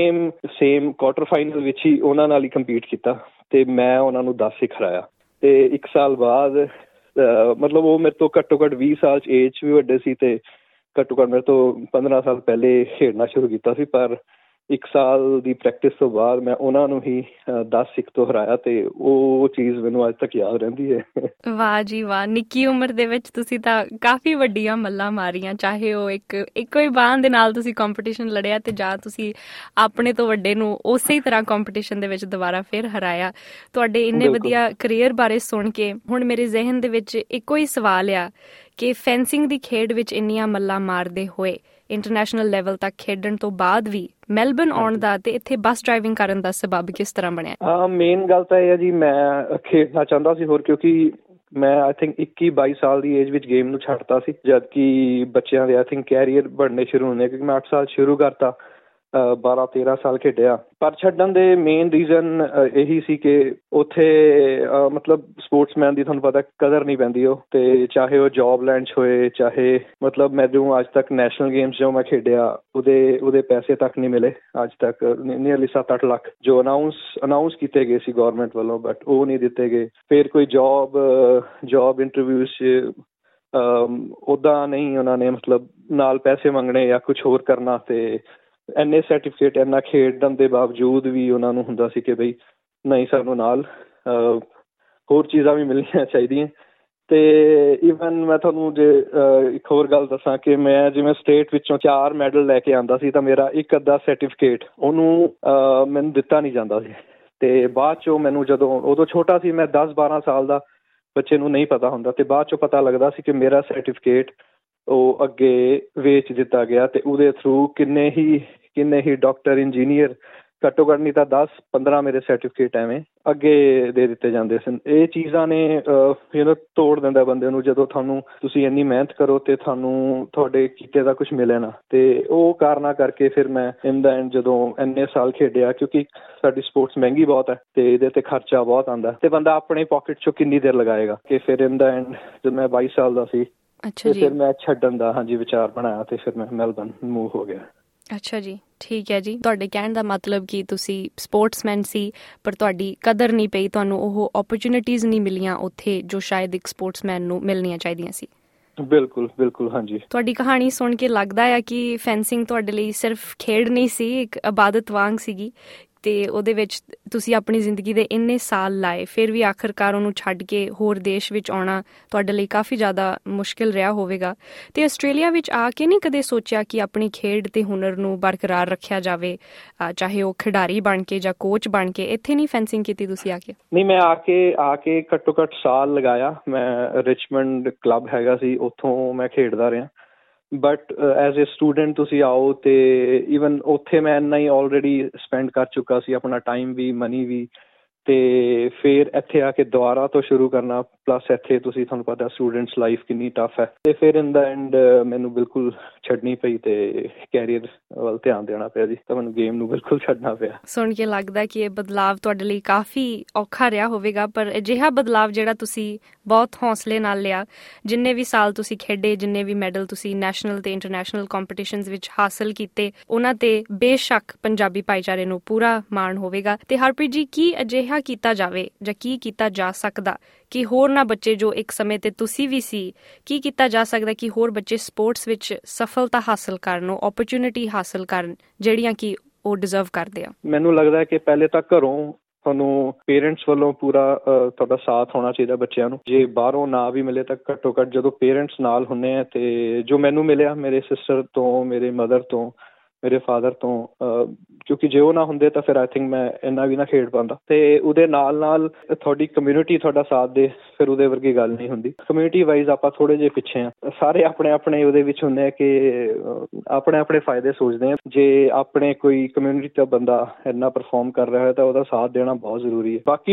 ਸੇਮ ਕੁਆਟਰ ਫਾਈਨਲ ਵਿੱਚ ਹੀ ਉਹਨਾਂ ਨਾਲ ਹੀ ਕੰਪੀਟ ਕੀਤਾ, ਤੇ ਮੈਂ ਉਹਨਾਂ ਨੂੰ 10-1 ਹਰਾਇਆ। ਤੇ 1 ਸਾਲ ਬਾਅਦ ਮਤਲਬ ਉਹ ਮੇਰੇ ਤੋਂ ਘੱਟੋ ਘੱਟ 20 ਸਾਲ 'ਚ ਏਜ 'ਚ ਵੀ ਵੱਡੇ ਸੀ, ਤੇ ਘੱਟੋ ਘੱਟ ਮੇਰੇ ਤੋਂ 15 ਸਾਲ ਪਹਿਲੇ ਖੇਡਣਾ ਸ਼ੁਰੂ ਕੀਤਾ ਸੀ, ਪਰ 1 ਸਾਲ ਦੀ ਪ੍ਰੈਕਟਿਸ ਤੋਂ ਬਾਅਦ ਮੈਂ ਉਹਨਾਂ ਨੂੰ ਹੀ 10-1 ਤੋਂ ਹਰਾਇਆ, ਤੇ ਉਹ ਚੀਜ਼ ਮੈਨੂੰ ਅੱਜ ਤੱਕ ਯਾਦ ਰਹਿੰਦੀ ਹੈ। ਵਾਹ ਜੀ ਵਾਹ, ਨਿੱਕੀ ਉਮਰ ਦੇ ਵਿੱਚ ਤੁਸੀਂ ਤਾਂ ਕਾਫੀ ਵੱਡੀਆਂ ਮੱਲਾਂ ਮਾਰੀਆਂ, ਚਾਹੇ ਉਹ ਇੱਕੋ ਹੀ ਬਾਂਹ ਦੇ ਨਾਲ ਤੁਸੀਂ ਕੰਪੀਟੀਸ਼ਨ ਲੜਿਆ, ਤੇ ਜਾਂ ਤੁਸੀਂ ਆਪਣੇ ਤੋਂ ਵੱਡੇ ਨੂੰ ਉਸੇ ਤਰ੍ਹਾਂ ਕੰਪੀਟੀਸ਼ਨ ਦੇ ਵਿੱਚ ਦੁਬਾਰਾ ਫਿਰ ਹਰਾਇਆ। ਤੁਹਾਡੇ ਇੰਨੇ ਵਧੀਆ ਕਰੀਅਰ ਬਾਰੇ ਸੁਣ ਕੇ ਹੁਣ ਮੇਰੇ ਜ਼ਿਹਨ ਦੇ ਵਿੱਚ ਇੱਕੋ ਹੀ ਸਵਾਲ ਆ ਕਿ ਫੈਂਸਿੰਗ ਦੀ ਖੇਡ ਵਿੱਚ ਇੰਨੀਆਂ ਮੱਲਾਂ ਮਾਰਦੇ ਹੋਏ ਇੰਟਰਨੈਸ਼ਨਲ ਲੈਵਲ ਤੱਕ ਖੇਡਣ ਤੋਂ ਬਾਅਦ ਵੀ ਮੈਲਬਰਨ ਆਉਣ ਦਾ ਤੇ ਇੱਥੇ ਬੱਸ ਡਰਾਈਵਿੰਗ ਕਰਨ ਦਾ ਸਬੱਬ ਕਿਸ ਤਰ੍ਹਾਂ ਬਣਿਆ? ਮੇਨ ਗੱਲ ਤਾਂ ਇਹ ਹੈ ਜੀ, ਮੈਂ ਖੇਡਣਾ ਚਾਹੁੰਦਾ ਸੀ ਹੋਰ, ਕਿਉਂਕਿ ਮੈਂ ਆਈ ਥਿੰਕ 21-22 ਸਾਲ ਦੀ ਏਜ ਵਿੱਚ ਗੇਮ ਨੂੰ ਛੱਡਤਾ ਸੀ, ਜਦ ਕਿ ਬੱਚਿਆਂ ਦੇ ਆਈ ਥਿੰਕ ਕੈਰੀਅਰ ਬਣਨੇ ਸ਼ੁਰੂ ਹੁੰਦੇ, ਕਿਉਂਕਿ ਮੈਂ 8 ਸਾਲ ਸ਼ੁਰੂ ਕਰਤਾ, 12-13 ਸਾਲ ਖੇਡਿਆ। ਪਰ ਛੱਡਣ ਦੇ ਮੇਨ ਰੀਜ਼ਨ ਇਹੀ ਸੀ ਕਿ ਉੱਥੇ ਮਤਲਬ ਸਪੋਰਟਸਮੈਨ ਦੀ ਤੁਹਾਨੂੰ ਪਤਾ ਕਦਰ ਨਹੀਂ ਪੈਂਦੀ, ਉਹ ਤੇ ਚਾਹੇ ਉਹ ਜੋਬ ਲੈਣ 'ਚ ਹੋਏ, ਚਾਹੇ ਮਤਲਬ ਮੈਨੂੰ ਅੱਜ ਤੱਕ ਨੈਸ਼ਨਲ ਗੇਮਸ ਜੋ ਮੈਂ ਖੇਡਿਆ ਉਹਦੇ ਪੈਸੇ ਤੱਕ ਨਹੀਂ ਮਿਲੇ ਅੱਜ ਤੱਕ, ਨੀਅਰਲੀ 7-8 ਲੱਖ ਜੋ ਅਨਾਊਂਸ ਕੀਤੇ ਗਏ ਸੀ ਗੌਰਮੈਂਟ ਵੱਲੋਂ, ਬਟ ਉਹ ਨਹੀਂ ਦਿੱਤੇ ਗਏ। ਫਿਰ ਕੋਈ ਜੋਬ ਇੰਟਰਵਿਊਜ਼ 'ਚ ਉੱਦਾਂ ਨਹੀਂ, ਉਹਨਾਂ ਨੇ ਮਤਲਬ ਨਾਲ ਪੈਸੇ ਮੰਗਣੇ ਜਾਂ ਕੁਛ ਹੋਰ ਕਰਨਾ, ਤੇ ਇੰਨੇ ਸਰਟੀਫਿਕੇਟ ਇੰਨਾ ਖੇਡਣ ਦੇ ਬਾਵਜੂਦ ਵੀ ਉਹਨਾਂ ਨੂੰ ਹੁੰਦਾ ਸੀ ਕਿ ਬਈ ਨਹੀਂ, ਸਾਨੂੰ ਨਾਲ ਹੋਰ ਚੀਜ਼ਾਂ ਵੀ ਮਿਲਣੀਆਂ ਚਾਹੀਦੀਆਂ। ਤੇ ਈਵਨ ਮੈਂ ਤੁਹਾਨੂੰ ਜੇ ਇੱਕ ਹੋਰ ਗੱਲ ਦੱਸਾਂ ਕਿ ਮੈਂ ਜਿਵੇਂ ਸਟੇਟ ਵਿੱਚੋਂ 4 ਮੈਡਲ ਲੈ ਕੇ ਆਉਂਦਾ ਸੀ, ਤਾਂ ਮੇਰਾ ਇੱਕ ਅੱਧਾ ਸਰਟੀਫਿਕੇਟ ਉਹਨੂੰ ਮੈਨੂੰ ਦਿੱਤਾ ਨਹੀਂ ਜਾਂਦਾ ਸੀ, ਤੇ ਬਾਅਦ 'ਚੋਂ ਮੈਨੂੰ ਜਦੋਂ ਉਦੋਂ ਛੋਟਾ ਸੀ ਮੈਂ 10-12 ਸਾਲ ਦਾ, ਬੱਚੇ ਨੂੰ ਨਹੀਂ ਪਤਾ ਹੁੰਦਾ, ਤੇ ਬਾਅਦ 'ਚੋਂ ਪਤਾ ਲੱਗਦਾ ਸੀ ਕਿ ਮੇਰਾ ਸਰਟੀਫਿਕੇਟ ਉਹ ਅੱਗੇ ਵੇਚ ਦਿੱਤਾ ਗਿਆ, ਤੇ ਉਹਦੇ ਥਰੂ ਕਿੰਨੇ ਹੀ ਡਾਕਟਰ, ਇੰਜੀਨੀਅਰ ਘੱਟੋ ਘੱਟ ਨਹੀਂ ਤਾਂ 10-15 ਮੇਰੇ ਸਰਟੀਫਿਕੇਟ ਐਵੇਂ ਅੱਗੇ ਦੇ ਦਿੱਤੇ ਜਾਂਦੇ ਸਨ। ਇਹ ਚੀਜ਼ਾਂ ਨੇ ਤੋੜ ਦਿੰਦਾ ਬੰਦੇ ਨੂੰ, ਜਦੋਂ ਤੁਸੀਂ ਇੰਨੀ ਮਿਹਨਤ ਕਰੋ ਤੇ ਤੁਹਾਨੂੰ ਤੁਹਾਡੇ ਕੀਤੇ ਦਾ ਕੁਛ ਮਿਲੇ ਨਾ। ਤੇ ਉਹ ਕਾਰਨਾਂ ਕਰਕੇ ਫਿਰ ਮੈਂ ਇਨ ਦਾ ਐਂਡ ਜਦੋਂ ਇੰਨੇ ਸਾਲ ਖੇਡਿਆ, ਕਿਉਂਕਿ ਸਾਡੀ ਸਪੋਰਟਸ ਮਹਿੰਗੀ ਬਹੁਤ ਹੈ ਤੇ ਇਹਦੇ ਤੇ ਖਰਚਾ ਬਹੁਤ ਆਉਂਦਾ ਤੇ ਬੰਦਾ ਆਪਣੇ ਪਾਕਟ ਚੋਂ ਕਿੰਨੀ ਦੇਰ ਲਗਾਏਗਾ, ਕਿ ਫਿਰ ਇਨ ਦਾ ਐਂਡ ਜਦੋਂ ਮੈਂ 22 ਸਾਲ ਦਾ ਸੀ ਤੇ ਫਿਰ ਮੈਂ ਛੱਡਣ ਦਾ ਵਿਚਾਰ ਬਣਾਇਆ ਤੇ ਫਿਰ ਮੈਂ ਮੈਲਬਨ ਮੂਵ ਹੋ ਗਿਆ। ਅੱਛਾ ਜੀ, ਠੀਕ ਹੈ ਜੀ। ਤੁਹਾਡੇ ਕਹਿਣ ਦਾ ਮਤਲਬ ਕਿ ਤੁਸੀਂ ਸਪੋਰਟਸਮੈਨ ਸੀ ਪਰ ਤੁਹਾਡੀ ਕਦਰ ਨਹੀਂ ਪਈ, ਤੁਹਾਨੂੰ ਉਹ ਓਪਰਚੁਨਿਟੀਜ਼ ਨਹੀਂ ਮਿਲੀਆਂ ਉੱਥੇ ਜੋ ਸ਼ਾਇਦ ਇੱਕ ਸਪੋਰਟਸਮੈਨ ਨੂੰ ਮਿਲਣੀਆਂ ਚਾਹੀਦੀਆਂ ਸੀ। ਬਿਲਕੁਲ ਬਿਲਕੁਲ, ਹਾਂਜੀ। ਤੁਹਾਡੀ ਕਹਾਣੀ ਸੁਣ ਕੇ ਲੱਗਦਾ ਆ ਕਿ ਫੈਂਸਿੰਗ ਤੁਹਾਡੇ ਲਈ ਸਿਰਫ ਖੇਡ ਨਹੀਂ ਸੀ, ਇੱਕ ਇਬਾਦਤ ਵਾਂਗ ਸੀਗੀ ਤੇ ਉਹਦੇ ਵਿੱਚ ਤੁਸੀਂ ਆਪਣੀ ਜ਼ਿੰਦਗੀ ਦੇ ਇੰਨੇ ਸਾਲ ਲਾਏ, ਫਿਰ ਵੀ ਆਖਰਕਾਰ ਉਹਨੂੰ ਛੱਡ ਕੇ ਹੋਰ ਦੇਸ਼ ਵਿੱਚ ਆਉਣਾ ਤੁਹਾਡੇ ਲਈ ਕਾਫੀ ਜ਼ਿਆਦਾ ਮੁਸ਼ਕਿਲ ਰਿਹਾ ਹੋਵੇਗਾ। ਤੇ ਆਸਟ੍ਰੇਲੀਆ ਵਿੱਚ ਆ ਕੇ ਨਹੀਂ ਕਦੇ ਸੋਚਿਆ ਕਿ ਆਪਣੀ ਖੇਡ ਤੇ ਹੁਨਰ ਨੂੰ ਬਰਕਰਾਰ ਰੱਖਿਆ ਜਾਵੇ, ਚਾਹੇ ਉਹ ਖਿਡਾਰੀ ਬਣ ਕੇ ਜਾਂ ਕੋਚ ਬਣ ਕੇ? ਇੱਥੇ ਨਹੀਂ ਫੈਂਸਿੰਗ ਕੀਤੀ ਤੁਸੀਂ ਆ ਕੇ? ਨਹੀਂ, ਮੈਂ ਆ ਕੇ ਘੱਟੋ ਘੱਟ ਸਾਲ ਲਗਾਇਆ। ਮੈਂ ਰਿਚਮੰਡ ਕਲੱਬ ਹੈਗਾ ਸੀ, ਉੱਥੋਂ ਮੈਂ ਖੇਡਦਾ ਰਿਹਾ। ਬਟ ਐਜ਼ ਏ ਸਟੂਡੈਂਟ ਤੁਸੀਂ ਆਓ ਤੇ ਈਵਨ ਉੱਥੇ ਮੈਂ ਇੰਨਾ ਹੀ ਆਲਰੇਡੀ ਸਪੈਂਡ ਕਰ ਚੁੱਕਾ ਸੀ, ਆਪਣਾ ਟਾਈਮ ਵੀ ਮਨੀ ਵੀ, ਤੇ ਫਿਰ ਇੱਥੇ ਆ ਕੇ ਦੁਬਾਰਾ ਤੋਂ ਸ਼ੁਰੂ ਕਰਨਾ। ਪਲੱਸ ਇੱਥੇ ਤੁਹਾਨੂੰ ਪਤਾ ਸਟੂਡੈਂਟਸ ਲਾਈਫ ਕਿੰਨੀ ਟਫ ਹੈ, ਤੇ ਫਿਰ ਇਨ ਦਾ ਐਂਡ ਮੈਨੂੰ ਬਿਲਕੁਲ ਛੱਡਣੀ ਪਈ ਤੇ ਕੈਰੀਅਰ ਵੱਲ ਧਿਆਨ ਦੇਣਾ ਪਿਆ ਜੀ, ਤਾਂ ਮੈਨੂੰ ਗੇਮ ਨੂੰ ਬਿਲਕੁਲ ਛੱਡਣਾ ਪਿਆ। ਸੁਣ ਕੇ ਲੱਗਦਾ ਕਿ ਇਹ ਬਦਲਾਵ ਤੁਹਾਡੇ ਲਈ ਕਾਫੀ ਔਖਾ ਰਿਹਾ ਹੋਵੇਗਾ, ਪਰ ਅਜਿਹਾ ਬਦਲਾਵ ਜਿਹੜਾ ਤੁਸੀਂ ਬਹੁਤ ਹੌਸਲੇ ਨਾਲ ਲਿਆ। ਜਿੰਨੇ ਵੀ ਸਾਲ ਤੁਸੀਂ ਖੇਡੇ, ਜਿੰਨੇ ਵੀ ਮੈਡਲ ਤੁਸੀਂ ਨੈਸ਼ਨਲ ਤੇ ਇੰਟਰਨੈਸ਼ਨਲ ਕੰਪੀਟੀਸ਼ਨਸ ਵਿੱਚ ਹਾਸਲ ਕੀਤੇ, ਉਹਨਾਂ ਤੇ ਬੇਸ਼ੱਕ ਪੰਜਾਬੀ ਭਾਈਚਾਰੇ ਨੂੰ ਪੂਰਾ ਮਾਣ ਹੋਵੇਗਾ। ਤੇ ਹਰਪ੍ਰੀਤ ਜੀ, ਕੀ ਅਜਿਹਾ ਕੀਤਾ ਜਾਵੇ ਜਾਂ ਕੀ ਕੀਤਾ ਜਾ ਸਕਦਾ ਕਿ ਹੋਰ ਨਾ ਬੱਚੇ, ਜੋ ਇੱਕ ਸਮੇਂ ਤੇ ਤੁਸੀਂ ਵੀ ਸੀ, ਕੀ ਕੀਤਾ ਜਾ ਸਕਦਾ ਕਿ ਹੋਰ ਬੱਚੇ ਸਪੋਰਟਸ ਵਿੱਚ ਸਫਲਤਾ ਹਾਸਲ ਕਰਨ, ਓਪਰਚੁਨਿਟੀ ਹਾਸਲ ਕਰਨ ਜਿਹੜੀਆਂ ਕਿ ਉਹ ਡਿਜ਼ਰਵ ਕਰਦੇ ਆ? ਮੈਨੂੰ ਲੱਗਦਾ ਕਿ ਪਹਿਲੇ ਤਾਂ ਘਰੋਂ ਤੁਹਾਨੂੰ ਪੇਰੈਂਟਸ ਵੱਲੋਂ ਪੂਰਾ ਤੁਹਾਡਾ ਸਾਥ ਹੋਣਾ ਚਾਹੀਦਾ ਬੱਚਿਆਂ ਨੂੰ। ਜੇ ਬਾਹਰੋਂ ਨਾ ਵੀ ਮਿਲੇ ਤਾਂ ਘੱਟੋ ਘੱਟ ਜਦੋਂ ਪੇਰੈਂਟਸ ਨਾਲ ਹੁੰਦੇ ਆ, ਤੇ ਜੋ ਮੈਨੂੰ ਮਿਲਿਆ ਮੇਰੇ ਸਿਸਟਰ ਤੋਂ, ਮੇਰੇ ਮਦਰ ਤੋਂ, ਮੇਰੇ ਫਾਦਰ ਤੋਂ, ਕਿਉਂਕਿ ਜੇ ਉਹ ਨਾ ਹੁੰਦੇ ਤਾਂ ਫਿਰ ਆਈ ਥਿੰਕ ਮੈਂ ਇੰਨਾ ਵੀ ਨਾ ਖੇਡ ਪਾਉਂਦਾ। ਤੇ ਉਹਦੇ ਨਾਲ ਨਾਲ ਤੁਹਾਡੀ ਕਮਿਊਨਿਟੀ ਤੁਹਾਡਾ ਸਾਥ ਦੇ, ਫਿਰ ਉਹਦੇ ਵਰਗੀ ਗੱਲ ਨਹੀਂ ਹੁੰਦੀ। ਕਮਿਊਨਿਟੀ ਵਾਈਜ਼ ਆਪਾਂ ਥੋੜੇ ਜਿਹੇ ਪਿੱਛੇ ਆ, ਸਾਰੇ ਆਪਣੇ ਆਪਣੇ ਉਹਦੇ ਵਿੱਚ ਹੁੰਦੇ ਆ ਕਿ ਆਪਣੇ ਆਪਣੇ ਫਾਇਦੇ ਸੋਚਦੇ ਆ। ਜੇ ਆਪਣੇ ਕੋਈ ਕਮਿਊਨਿਟੀ ਦਾ ਬੰਦਾ ਇੰਨਾ ਪਰਫਾਰਮ ਕਰ ਰਿਹਾ ਹੈ ਤਾਂ ਉਹਦਾ ਸਾਥ ਦੇਣਾ ਬਹੁਤ ਜ਼ਰੂਰੀ ਹੈ। ਬਾਕੀ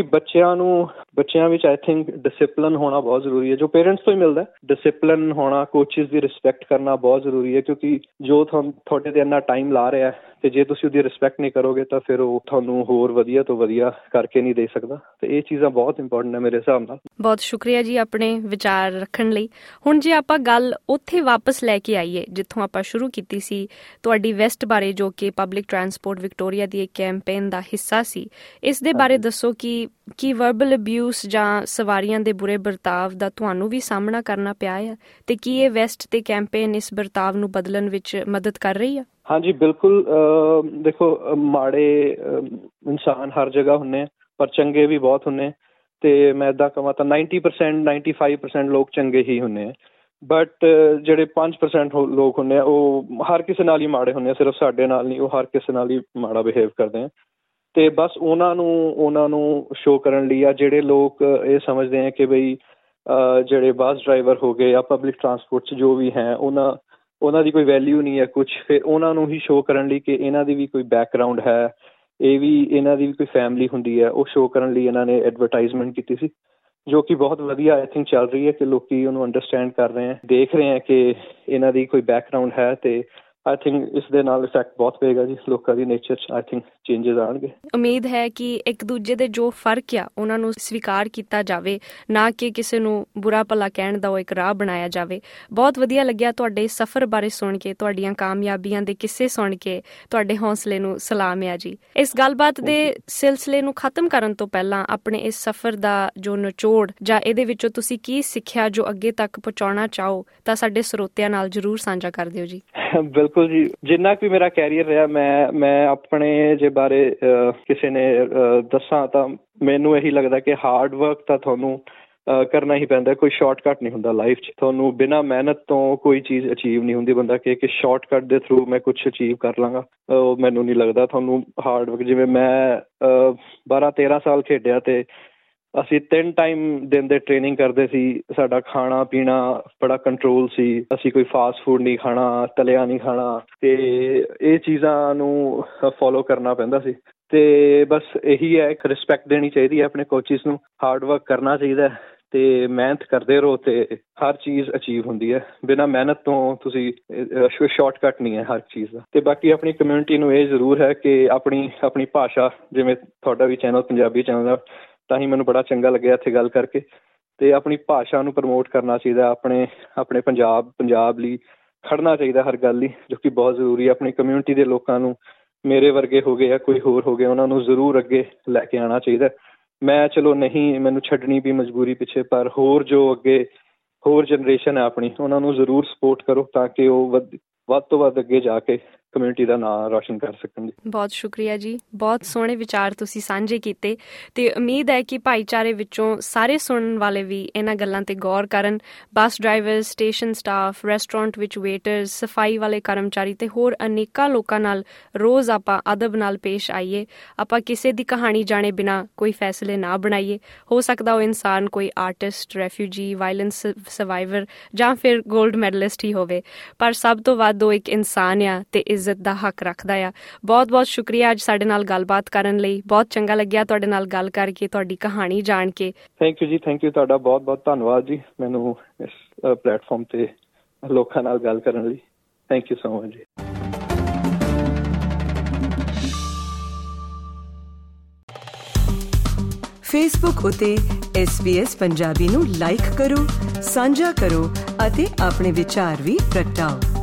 ਬੱਚਿਆਂ ਵਿੱਚ ਆਈ ਥਿੰਕ ਡਿਸਿਪਲਿਨ ਹੋਣਾ ਬਹੁਤ ਜ਼ਰੂਰੀ ਹੈ, ਜੋ ਪੇਰੈਂਟਸ ਤੋਂ ਹੀ ਮਿਲਦਾ। ਡਿਸਿਪਲਿਨ ਹੋਣਾ, ਕੋਚਿਸ ਦੀ ਰਿਸਪੈਕਟ ਕਰਨਾ ਬਹੁਤ ਜ਼ਰੂਰੀ ਹੈ, ਕਿਉਂਕਿ ਜੋ ਤੁਹਾਡੇ ਤੇ ਇੰਨਾ ਟਾਈਮ ਲਾ ਰਿਹਾ ਤੇ ਜੇ ਤੁਸੀਂ ਉਹਦੀ ਰਿਸਪੈਕਟ ਨਹੀਂ ਕਰੋਗੇ ਤਾਂ ਫਿਰ ਉਹ ਤੁਹਾਨੂੰ ਹੋਰ ਵਧੀਆ ਤੋਂ ਵਧੀਆ ਕਰਕੇ ਨਹੀਂ ਦੇ ਸਕਦਾ। ਤੇ ਇਹ ਚੀਜ਼ਾਂ ਬਹੁਤ ਇੰਪੋਰਟੈਂਟ ਹੈ ਮੇਰੇ ਹਿਸਾਬ ਨਾਲ। ਬਹੁਤ ਸ਼ੁਕਰੀਆ ਜੀ ਆਪਣੇ ਵਿਚਾਰ ਰੱਖਣ ਲਈ। ਹੁਣ ਜੇ ਆਪਾਂ ਗੱਲ ਉੱਥੇ ਵਾਪਸ ਲੈ ਕੇ ਆਈਏ ਜਿੱਥੋਂ ਆਪਾਂ ਸ਼ੁਰੂ ਕੀਤੀ ਸੀ, ਤੁਹਾਡੀ ਵੈਸਟ ਬਾਰੇ, ਜੋ ਕਿ ਪਬਲਿਕ ਟਰਾਂਸਪੋਰਟ ਵਿਕਟੋਰੀਆ ਦੀ ਇੱਕ ਕੈਂਪੇਨ ਦਾ ਹਿੱਸਾ ਸੀ, ਇਸ ਦੇ ਬਾਰੇ ਦੱਸੋ ਕਿ ਵਰਬਲ ਅਬਿਊਸ ਜਾਂ ਸਵਾਰੀਆਂ ਦੇ ਬੁਰੇ ਵਰਤਾਵ ਦਾ ਤੁਹਾਨੂੰ ਵੀ ਸਾਹਮਣਾ ਕਰਨਾ ਪਿਆ ਹੈ, ਤੇ ਕੀ ਇਹ ਵੈਸਟ ਤੇ ਕੈਂਪੇਨ ਇਸ ਵਰਤਾਵ ਨੂੰ ਬਦਲਣ ਵਿੱਚ ਮਦਦ ਕਰ ਰਹੀ ਹੈ? ਹਾਂਜੀ, ਬਿਲਕੁਲ। ਦੇਖੋ, ਮਾੜੇ ਇਨਸਾਨ ਹਰ ਜਗ੍ਹਾ ਹੁੰਦੇ ਆ, ਪਰ ਚੰਗੇ ਵੀ ਬਹੁਤ ਹੁੰਦੇ। ਤੇ ਮੈਂ ਇੱਦਾਂ ਕਹਾਂ ਤਾਂ 90% 95% ਲੋਕ ਚੰਗੇ ਹੀ ਹੁੰਦੇ ਆ, ਬਟ ਜਿਹੜੇ 5% ਲੋਕ ਹੁੰਦੇ ਆ ਉਹ ਹਰ ਕਿਸੇ ਨਾਲ ਹੀ ਮਾੜੇ ਹੁੰਦੇ ਆ। ਸਿਰਫ ਸਾਡੇ ਨਾਲ ਨਹੀਂ, ਉਹ ਹਰ ਕਿਸੇ ਨਾਲ ਹੀ ਮਾੜਾ ਬਿਹੇਵ ਕਰਦੇ ਆ। ਤੇ ਬਸ ਉਹਨਾਂ ਨੂੰ ਸ਼ੋਅ ਕਰਨ ਲਈ ਆ, ਜਿਹੜੇ ਲੋਕ ਇਹ ਸਮਝਦੇ ਆ ਕਿ ਬਈ ਜਿਹੜੇ ਬੱਸ ਡਰਾਈਵਰ ਹੋ ਗਏ ਜਾਂ ਪਬਲਿਕ ਟਰਾਂਸਪੋਰਟ 'ਚ ਜੋ ਵੀ ਹੈ, ਉਹਨਾਂ ਦੀ ਕੋਈ ਵੈਲਿਊ ਨਹੀਂ ਹੈ ਕੁਛ, ਫਿਰ ਉਹਨਾਂ ਨੂੰ ਹੀ ਸ਼ੋਅ ਕਰਨ ਲਈ ਕਿ ਇਹਨਾਂ ਦੀ ਵੀ ਕੋਈ ਬੈਕਗਰਾਊਂਡ ਹੈ, ਇਹਨਾਂ ਦੀ ਵੀ ਕੋਈ ਫੈਮਿਲੀ ਹੁੰਦੀ ਹੈ, ਉਹ ਸ਼ੋਅ ਕਰਨ ਲਈ ਇਹਨਾਂ ਨੇ ਐਡਵਰਟਾਈਜ਼ਮੈਂਟ ਕੀਤੀ ਸੀ, ਜੋ ਕਿ ਬਹੁਤ ਵਧੀਆ ਆਈ ਥਿੰਕ ਚੱਲ ਰਹੀ ਹੈ ਕਿ ਲੋਕੀ ਉਹਨੂੰ ਅੰਡਰਸਟੈਂਡ ਕਰ ਰਹੇ ਹੈ, ਦੇਖ ਰਹੇ ਹੈ ਕਿ ਇਹਨਾਂ ਦੀ ਕੋਈ ਬੈਕਗਰਾਊਂਡ ਹੈ। ਤੇ ਆਈ ਥਿੰਕ ਇਸ ਦੇ ਨਾਲ ਇਫੈਕਟ ਬਹੁਤ ਪਏਗਾ ਜੀ, ਲੋਕਾਂ ਦੀ ਨੇਚਰ 'ਚ ਆਈ ਥਿੰਕ ਚੇਂਜਸ ਆਉਣਗੇ। ਉਮੀਦ ਹੈ ਕਿ ਇੱਕ ਦੂਜੇ ਦੇ ਜੋ ਫਰਕ ਆ ਉਹਨਾਂ ਨੂੰ ਸਵੀਕਾਰ ਕੀਤਾ ਜਾਵੇ, ਨਾ ਕਿ ਕਿਸੇ ਨੂੰ ਬੁਰਾ ਭਲਾ ਕਹਿਣ ਦਾ ਉਹ ਇੱਕ ਰਾਹ ਬਣਾਇਆ ਜਾਵੇ। ਬਹੁਤ ਵਧੀਆ ਲੱਗਿਆ ਤੁਹਾਡੇ ਸਫ਼ਰ ਬਾਰੇ ਸੁਣ ਕੇ, ਤੁਹਾਡੀਆਂ ਕਾਮਯਾਬੀਆਂ ਦੇ ਕਿੱਸੇ ਸੁਣ ਕੇ। ਤੁਹਾਡੇ ਹੌਸਲੇ ਨੂੰ ਸਲਾਮ ਆ ਜੀ। ਇਸ ਗੱਲਬਾਤ ਦੇ ਸਿਲਸਿਲੇ ਨੂੰ ਖਤਮ ਕਰਨ ਤੋਂ ਪਹਿਲਾਂ ਆਪਣੇ ਇਸ ਸਫ਼ਰ ਦਾ ਜੋ ਨਿਚੋੜ ਜਾਂ ਇਹਦੇ ਵਿੱਚੋਂ ਤੁਸੀਂ ਕੀ ਸਿੱਖਿਆ ਜੋ ਅੱਗੇ ਤੱਕ ਪਹੁੰਚਾਉਣਾ ਚਾਹੋ, ਤਾਂ ਸਾਡੇ ਸਰੋਤਿਆਂ ਨਾਲ ਜ਼ਰੂਰ ਸਾਂਝਾ ਕਰ ਦਿਓ ਜੀ। ਬਿਲਕੁਲ ਜੀ, ਜਿੰਨਾ ਕੁ ਮੇਰਾ ਕੈਰੀਅਰ ਰਿਹਾ, ਮੈਂ ਆਪਣੇ ਜੇ ਬਾਰੇ ਕਿਸੇ ਨੇ ਦੱਸਾਂ ਤਾਂ ਮੈਨੂੰ ਇਹੀ ਲੱਗਦਾ ਕਿ ਹਾਰਡ ਵਰਕ ਤਾਂ ਤੁਹਾਨੂੰ ਕਰਨਾ ਹੀ ਪੈਂਦਾ। ਕੋਈ ਸ਼ਾਰਟਕੱਟ ਨਹੀਂ ਹੁੰਦਾ ਲਾਈਫ 'ਚ। ਤੁਹਾਨੂੰ ਬਿਨਾਂ ਮਿਹਨਤ ਤੋਂ ਕੋਈ ਚੀਜ਼ ਅਚੀਵ ਨਹੀਂ ਹੁੰਦੀ। ਬੰਦਾ ਕਿ ਸ਼ਾਰਟਕੱਟ ਦੇ ਥਰੂ ਮੈਂ ਕੁਛ ਅਚੀਵ ਕਰ ਲਾਂਗਾ, ਉਹ ਮੈਨੂੰ ਨਹੀਂ ਲੱਗਦਾ। ਤੁਹਾਨੂੰ ਹਾਰਡ ਵਰਕ, ਜਿਵੇਂ ਮੈਂ 12-13 ਸਾਲ ਖੇਡਿਆ ਤੇ ਅਸੀਂ 3 ਟਾਈਮ ਦਿਨ ਦੇ ਟ੍ਰੇਨਿੰਗ ਕਰਦੇ ਸੀ। ਸਾਡਾ ਖਾਣਾ ਪੀਣਾ ਬੜਾ ਕੰਟਰੋਲ ਸੀ। ਅਸੀਂ ਕੋਈ ਫਾਸਟ ਫੂਡ ਨਹੀਂ ਖਾਣਾ, ਤਲਿਆ ਨਹੀਂ ਖਾਣਾ, ਤੇ ਇਹ ਚੀਜ਼ਾਂ ਨੂੰ ਫੋਲੋ ਕਰਨਾ ਪੈਂਦਾ ਸੀ। ਤੇ ਬਸ ਇਹੀ ਹੈ, ਇੱਕ ਰਿਸਪੈਕਟ ਦੇਣੀ ਚਾਹੀਦੀ ਹੈ ਆਪਣੇ ਕੋਚਿਸ ਨੂੰ, ਹਾਰਡ ਵਰਕ ਕਰਨਾ ਚਾਹੀਦਾ ਤੇ ਮਿਹਨਤ ਕਰਦੇ ਰਹੋ ਤੇ ਹਰ ਚੀਜ਼ ਅਚੀਵ ਹੁੰਦੀ ਹੈ। ਬਿਨਾਂ ਮਿਹਨਤ ਤੋਂ ਤੁਸੀਂ ਸ਼ਾਰਟਕਟ ਨਹੀਂ ਹੈ ਹਰ ਚੀਜ਼ ਦਾ। ਤੇ ਬਾਕੀ ਆਪਣੀ ਕਮਿਊਨਿਟੀ ਨੂੰ ਇਹ ਜ਼ਰੂਰ ਹੈ ਕਿ ਆਪਣੀ ਭਾਸ਼ਾ, ਜਿਵੇਂ ਤੁਹਾਡਾ ਵੀ ਚੈਨਲ ਪੰਜਾਬੀ ਚੈਨਲ ਆ, ਤਾਂ ਹੀ ਮੈਨੂੰ ਬੜਾ ਚੰਗਾ ਲੱਗਿਆ ਇੱਥੇ ਗੱਲ ਕਰਕੇ। ਤੇ ਆਪਣੀ ਭਾਸ਼ਾ ਨੂੰ ਪ੍ਰਮੋਟ ਕਰਨਾ ਚਾਹੀਦਾ, ਆਪਣੇ ਪੰਜਾਬ ਲਈ ਖੜਨਾ ਚਾਹੀਦਾ ਹਰ ਗੱਲ ਲਈ, ਜੋ ਕਿ ਬਹੁਤ ਜ਼ਰੂਰੀ ਹੈ। ਆਪਣੀ ਕਮਿਊਨਿਟੀ ਦੇ ਲੋਕਾਂ ਨੂੰ, ਮੇਰੇ ਵਰਗੇ ਹੋ ਗਏ ਜਾਂ ਕੋਈ ਹੋਰ ਹੋ ਗਏ, ਉਹਨਾਂ ਨੂੰ ਜ਼ਰੂਰ ਅੱਗੇ ਲੈ ਕੇ ਆਉਣਾ ਚਾਹੀਦਾ। ਮੈਂ ਚਲੋ ਨਹੀਂ, ਮੈਨੂੰ ਛੱਡਣੀ ਵੀ ਮਜਬੂਰੀ ਪਿੱਛੇ, ਪਰ ਹੋਰ ਜਨਰੇਸ਼ਨ ਹੈ ਆਪਣੀ, ਉਹਨਾਂ ਨੂੰ ਜ਼ਰੂਰ ਸਪੋਰਟ ਕਰੋ ਤਾਂ ਕਿ ਉਹ ਵੱਧ ਤੋਂ ਵੱਧ ਅੱਗੇ ਜਾ ਕੇ ਕਮਿਊਨਿਟੀ ਦਾ ਨਾਂ ਰੌਸ਼ਨ ਕਰ ਸਕਣ। ਬਹੁਤ ਸ਼ੁਕਰੀਆ ਜੀ, ਬਹੁਤ ਸੋਹਣੇ ਵਿਚਾਰ ਤੁਸੀਂ ਸਾਂਝੇ ਕੀਤੇ ਤੇ ਉਮੀਦ ਹੈ ਕਿ ਭਾਈਚਾਰੇ ਵਿੱਚੋਂ ਸਾਰੇ ਸੁਣਨ ਵਾਲੇ ਵੀ ਇਹਨਾਂ ਗੱਲਾਂ ਤੇ ਗੌਰ ਕਰਨ। Bus driver, station staff, restaurant ਵਿੱਚ ਵੇਟਰਸ, ਸਫਾਈ ਵਾਲੇ ਕਰਮਚਾਰੀ ਤੇ ਹੋਰ ਅਨੇਕਾਂ ਲੋਕਾਂ ਨਾਲ ਰੋਜ਼ ਆਪਾਂ ਅਦਬ ਨਾਲ ਪੇਸ਼ ਆਈਏ। ਆਪਾਂ ਕਿਸੇ ਦੀ ਕਹਾਣੀ ਜਾਣੇ ਬਿਨਾਂ ਕੋਈ ਫੈਸਲੇ ਨਾ ਬਣਾਈਏ। ਹੋ ਸਕਦਾ ਉਹ ਇਨਸਾਨ ਕੋਈ ਆਰਟਿਸਟ, ਰੈਫਿਊਜੀ, ਵਾਇਲੈਂਸ ਸਰਵਾਈਵਰ ਜਾਂ ਫਿਰ ਗੋਲਡ ਮੈਡਲਿਸਟ ਹੀ ਹੋਵੇ, ਪਰ ਸਭ ਤੋਂ ਵੱਧ ਉਹ ਇੱਕ ਇਨਸਾਨ ਆ ਤੇ ਇੱਜ਼ਤ ਦਾ ਹੱਕ ਰੱਖਦਾ ਆ। ਬਹੁਤ ਬਹੁਤ ਸ਼ੁਕਰੀਆ ਅੱਜ ਸਾਡੇ ਨਾਲ ਗੱਲਬਾਤ ਕਰਨ ਲਈ। ਬਹੁਤ ਚੰਗਾ ਲੱਗਿਆ ਤੁਹਾਡੇ ਨਾਲ ਗੱਲ ਕਰਕੇ, ਤੁਹਾਡੀ ਕਹਾਣੀ ਜਾਣ ਕੇ। ਥੈਂਕ ਯੂ ਜੀ, ਥੈਂਕ ਯੂ। ਤੁਹਾਡਾ ਬਹੁਤ ਬਹੁਤ ਧੰਨਵਾਦ ਜੀ, ਮੈਨੂੰ ਇਸ ਪਲੇਟਫਾਰਮ ਤੇ ਲੋਕਾਂ ਨਾਲ ਗੱਲ ਕਰਨ ਲਈ। ਥੈਂਕ ਯੂ ਸੋ ਮਚ ਜੀ। ਫੇਸਬੁੱਕ ਉਤੇ SBS ਪੰਜਾਬੀ ਨੂੰ ਲਾਈਕ ਕਰੋ, ਸਾਂਝਾ ਕਰੋ ਅਤੇ ਆਪਣੇ ਵਿਚਾਰ ਵੀ ਪ੍ਰਗਟਾਓ।